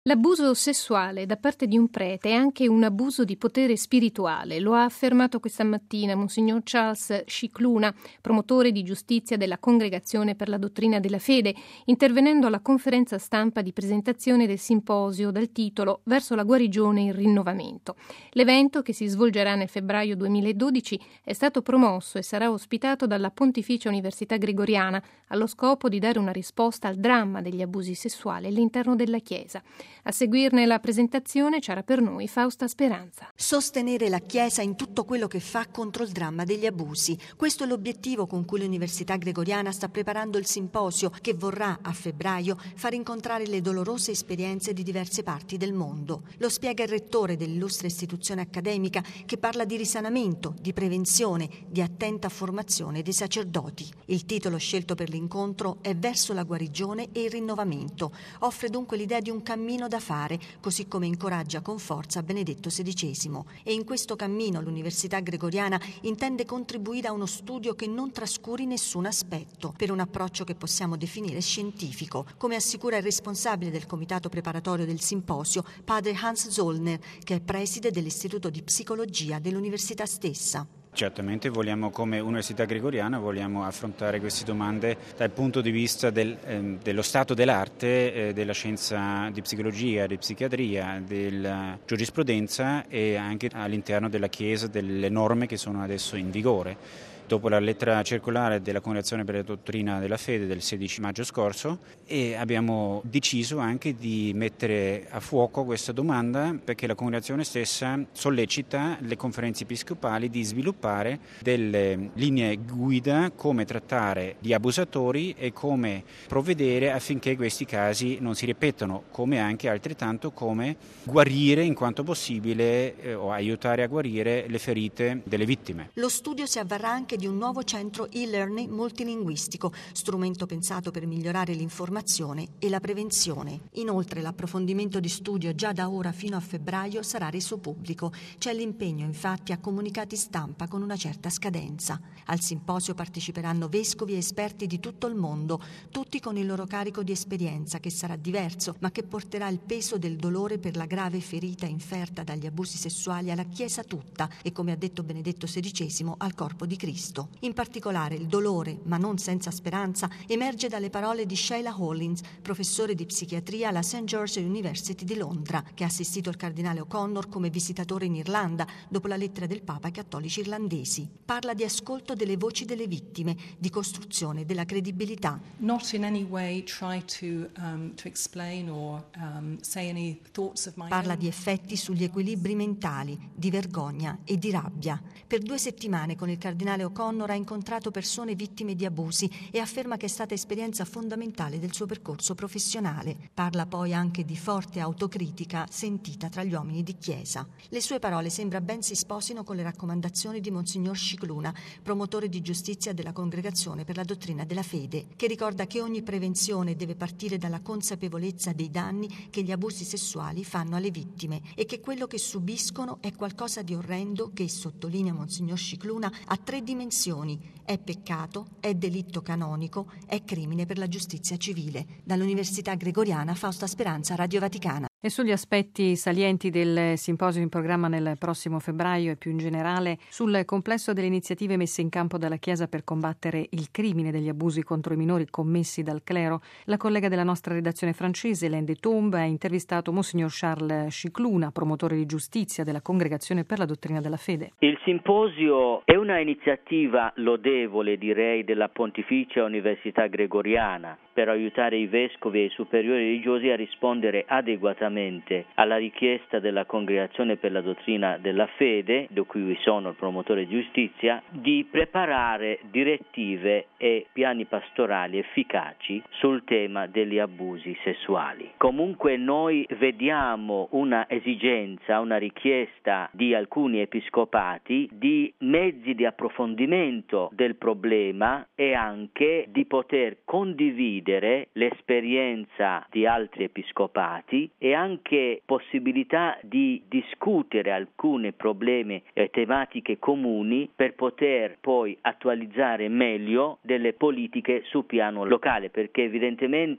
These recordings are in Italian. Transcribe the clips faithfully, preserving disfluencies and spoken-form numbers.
L'abuso sessuale da parte di un prete è anche un abuso di potere spirituale, lo ha affermato questa mattina Monsignor Charles Scicluna, promotore di giustizia della Congregazione per la Dottrina della Fede, intervenendo alla conferenza stampa di presentazione del simposio dal titolo Verso la guarigione e il rinnovamento. L'evento, che si svolgerà nel febbraio duemiladodici, è stato promosso e sarà ospitato dalla Pontificia Università Gregoriana allo scopo di dare una risposta al dramma degli abusi sessuali all'interno della Chiesa. A seguirne la presentazione c'era per noi Fausta Speranza. Sostenere la Chiesa in tutto quello che fa contro il dramma degli abusi. Questo è l'obiettivo con cui l'Università Gregoriana sta preparando il simposio che vorrà a febbraio far incontrare le dolorose esperienze di diverse parti del mondo. Lo spiega il rettore dell'illustre istituzione accademica, che parla di risanamento, di prevenzione, di attenta formazione dei sacerdoti. Il titolo scelto per l'incontro è Verso la guarigione e il rinnovamento. Offre dunque l'idea di un cammino da fare, così come incoraggia con forza Benedetto sedicesimo. E in questo cammino l'Università Gregoriana intende contribuire a uno studio che non trascuri nessun aspetto, per un approccio che possiamo definire scientifico, come assicura il responsabile del comitato preparatorio del simposio, padre Hans Zollner, che è preside dell'Istituto di Psicologia dell'Università stessa. Certamente vogliamo, come Università Gregoriana, vogliamo affrontare queste domande dal punto di vista del, eh, dello stato dell'arte, eh, della scienza di psicologia, di psichiatria, della giurisprudenza e anche all'interno della Chiesa, delle norme che sono adesso in vigore. Dopo la lettera circolare della Congregazione per la Dottrina della Fede del sedici maggio scorso, e abbiamo deciso anche di mettere a fuoco questa domanda perché la Congregazione stessa sollecita le conferenze episcopali di sviluppare delle linee guida come trattare gli abusatori e come provvedere affinché questi casi non si ripetano, come anche altrettanto come guarire in quanto possibile eh, o aiutare a guarire le ferite delle vittime. Lo studio si avvarrà anche di un nuovo centro e-learning multilinguistico, strumento pensato per migliorare l'informazione e la prevenzione. Inoltre l'approfondimento di studio già da ora fino a febbraio sarà reso pubblico. C'è l'impegno infatti a comunicati stampa con una certa scadenza. Al simposio parteciperanno vescovi e esperti di tutto il mondo, tutti con il loro carico di esperienza che sarà diverso, ma che porterà il peso del dolore per la grave ferita inferta dagli abusi sessuali alla Chiesa tutta e, come ha detto Benedetto sedicesimo, al corpo di Cristo. In particolare il dolore, ma non senza speranza, emerge dalle parole di Sheila Hollins, professore di psichiatria alla Saint George University di Londra, che ha assistito il cardinale O'Connor come visitatore in Irlanda dopo la lettera del Papa ai cattolici irlandesi. Parla di ascolto delle voci delle vittime, di costruzione della credibilità. Not in any way try to um, to explain or um, say any thoughts of my Parla own. di effetti sugli equilibri mentali, di vergogna e di rabbia. Per due settimane con il cardinale O'Connor ha incontrato persone vittime di abusi e afferma che è stata esperienza fondamentale del suo percorso professionale. Parla poi anche di forte autocritica sentita tra gli uomini di Chiesa. Le sue parole sembra ben si sposino con le raccomandazioni di Monsignor Scicluna, promotore di giustizia della Congregazione per la Dottrina della Fede, che ricorda che ogni prevenzione deve partire dalla consapevolezza dei danni che gli abusi sessuali fanno alle vittime e che quello che subiscono è qualcosa di orrendo che, sottolinea Monsignor Scicluna, ha tre dimensioni: è peccato, è delitto canonico, è crimine per la giustizia civile. Dall'Università Gregoriana, Fausta Speranza, Radio Vaticana. E sugli aspetti salienti del simposio in programma nel prossimo febbraio e più in generale sul complesso delle iniziative messe in campo dalla Chiesa per combattere il crimine degli abusi contro i minori commessi dal clero, la collega della nostra redazione francese, Lende Tombe, ha intervistato Monsignor Charles Scicluna, promotore di giustizia della Congregazione per la Dottrina della Fede. Il simposio è una iniziativa lodevole, direi, della Pontificia Università Gregoriana per aiutare i vescovi e i superiori religiosi a rispondere adeguatamente alla richiesta della Congregazione per la Dottrina della Fede, di cui sono il promotore di giustizia, di preparare direttive e piani pastorali efficaci sul tema degli abusi sessuali. Comunque noi vediamo una esigenza, una richiesta di alcuni episcopati di mezzi di approfondimento del problema e anche di poter condividere l'esperienza di altri episcopati e anche possibilità di discutere alcuni problemi e tematiche comuni per poter poi attualizzare meglio delle politiche su piano locale, perché evidentemente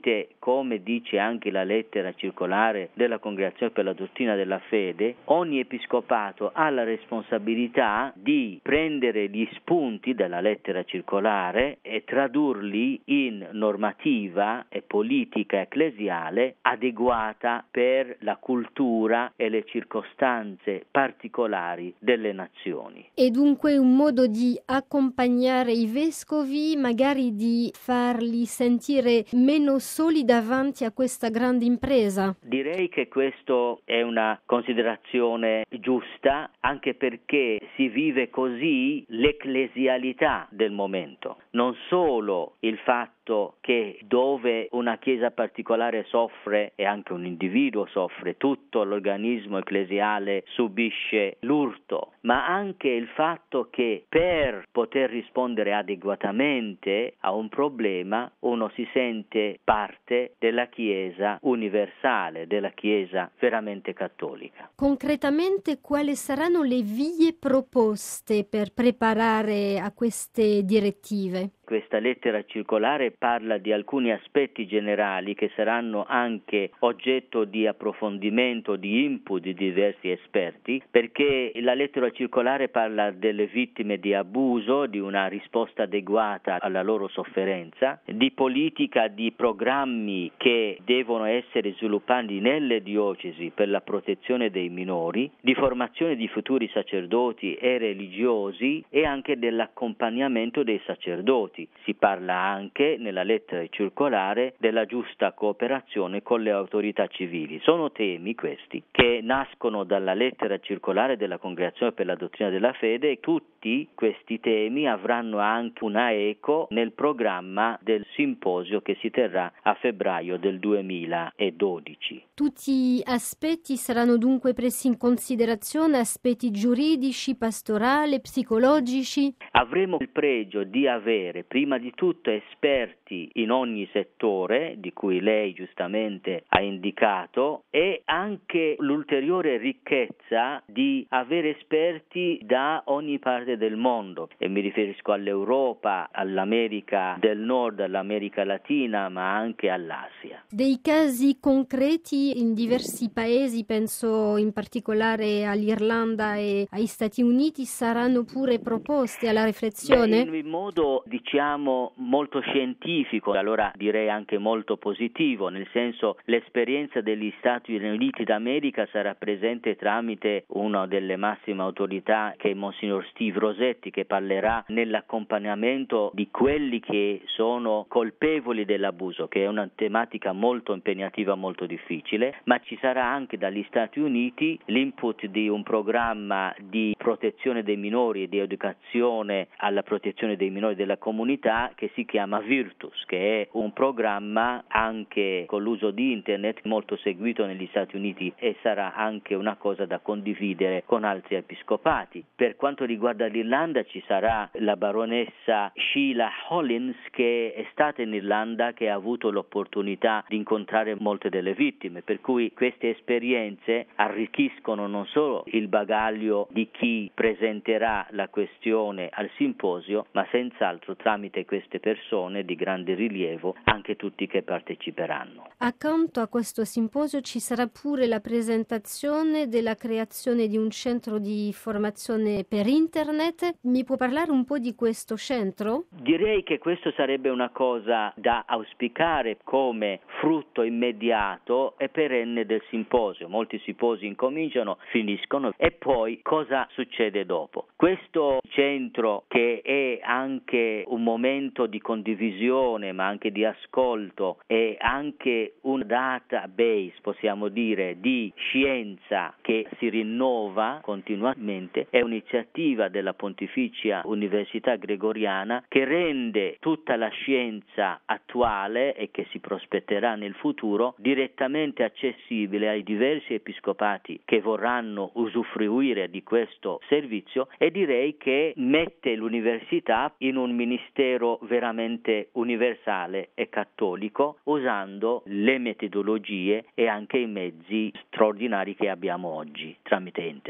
come dice anche la lettera circolare della Congregazione per la Dottrina della Fede, ogni episcopato ha la responsabilità di prendere gli spunti della lettera circolare e tradurli in normativa e politica ecclesiale adeguata per la cultura e le circostanze particolari delle nazioni. E dunque un modo di accompagnare i vescovi, magari di farli sentire meno soli davanti a questa grande impresa? Direi che questo è una considerazione giusta, anche perché si vive così l'ecclesialità del momento. Non solo il fatto che dove una chiesa particolare soffre e anche un individuo soffre, tutto l'organismo ecclesiale subisce l'urto, ma anche il fatto che per poter rispondere adeguatamente a un problema uno si sente parte della Chiesa universale, della Chiesa veramente cattolica. Concretamente quali saranno le vie proposte per preparare a queste direttive? Questa lettera circolare parla di alcuni aspetti generali che saranno anche oggetto di approfondimento, di input di diversi esperti, perché la lettera circolare parla delle vittime di abuso, di una risposta adeguata alla loro sofferenza, di politica, di programmi che devono essere sviluppati nelle diocesi per la protezione dei minori, di formazione di futuri sacerdoti e religiosi e anche dell'accompagnamento dei sacerdoti. Si parla anche nella lettera circolare della giusta cooperazione con le autorità civili. Sono temi questi che nascono dalla lettera circolare della Congregazione per la Dottrina della Fede e tutti questi temi avranno anche una eco nel programma del simposio che si terrà a febbraio del duemiladodici. Tutti aspetti saranno dunque presi in considerazione, aspetti giuridici, pastorali, psicologici? Avremo il pregio di avere prima di tutto esperti in ogni settore di cui lei giustamente ha indicato e anche l'ulteriore ricchezza di avere esperti da ogni parte del mondo, e mi riferisco all'Europa, all'America del Nord, all'America Latina, ma anche all'Asia. Dei casi concreti in diversi paesi, penso in particolare all'Irlanda e agli Stati Uniti, saranno pure proposti alla riflessione? Beh, in modo diciamo molto scientifico, allora direi anche molto positivo, nel senso l'esperienza degli Stati Uniti d'America sarà presente tramite una delle massime autorità che è Monsignor Steve Rosetti, che parlerà nell'accompagnamento di quelli che sono colpevoli dell'abuso, che è una tematica molto impegnativa, molto difficile, ma ci sarà anche dagli Stati Uniti l'input di un programma di protezione dei minori e di educazione alla protezione dei minori della comunità che si chiama Virtus, che è un programma anche con l'uso di internet molto seguito negli Stati Uniti e sarà anche una cosa da condividere con altri episcopati. Per quanto riguarda l'Irlanda ci sarà la baronessa Sheila Hollins, che è stata in Irlanda, che ha avuto l'opportunità di incontrare molte delle vittime, per cui queste esperienze arricchiscono non solo il bagaglio di chi presenterà la questione al simposio, ma senz'altro tramite queste persone di grande rilievo anche tutti che parteciperanno. Accanto a questo simposio ci sarà pure la presentazione della creazione di un centro di formazione per internet. Mi può parlare un po' di questo centro? Direi che questo sarebbe una cosa da auspicare come frutto immediato e perenne del simposio. Molti simposi incominciano, finiscono e poi cosa succede dopo? Questo centro, che è anche un momento di condivisione ma anche di ascolto e anche un database, possiamo dire, di scienza che si rinnova continuamente, è un'iniziativa della Pontificia Università Gregoriana che rende tutta la scienza attuale e che si prospetterà nel futuro direttamente accessibile ai diversi episcopati che vorranno usufruire di questo servizio, e direi che mette l'università in un ministero veramente universale e cattolico, usando le metodologie e anche i mezzi straordinari che abbiamo oggi tramite internet.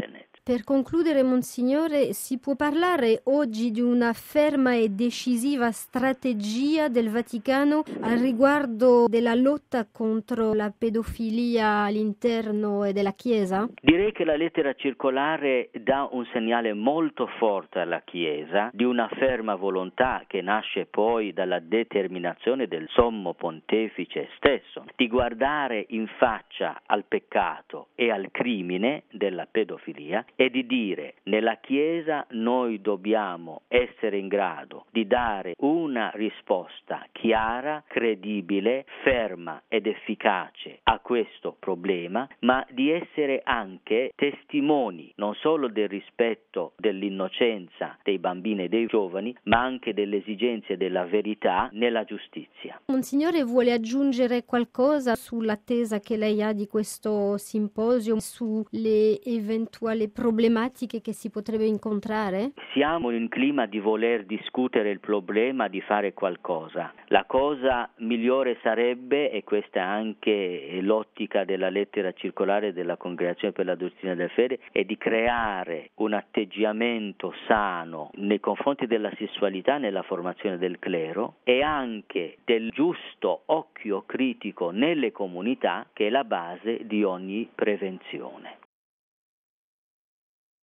Per concludere, Monsignore, si può parlare oggi di una ferma e decisiva strategia del Vaticano al riguardo della lotta contro la pedofilia all'interno della Chiesa? Direi che la lettera circolare dà un segnale molto forte alla Chiesa di una ferma volontà che nasce poi dalla determinazione del Sommo Pontefice stesso di guardare in faccia al peccato e al crimine della pedofilia e di dire: nella Chiesa noi dobbiamo essere in grado di dare una risposta chiara, credibile, ferma ed efficace a questo problema, ma di essere anche testimoni non solo del rispetto dell'innocenza dei bambini e dei giovani, ma anche delle esigenze della verità nella giustizia. Monsignore, vuole aggiungere qualcosa sull'attesa che lei ha di questo simposio, sulle eventuali problematiche che si potrebbe incontrare? Siamo in un clima di voler discutere il problema, di fare qualcosa. La cosa migliore sarebbe, e questa è anche l'ottica della lettera circolare della Congregazione per la Dottrina della Fede, è di creare un atteggiamento sano nei confronti della sessualità nella formazione del clero e anche del giusto occhio critico nelle comunità, che è la base di ogni prevenzione.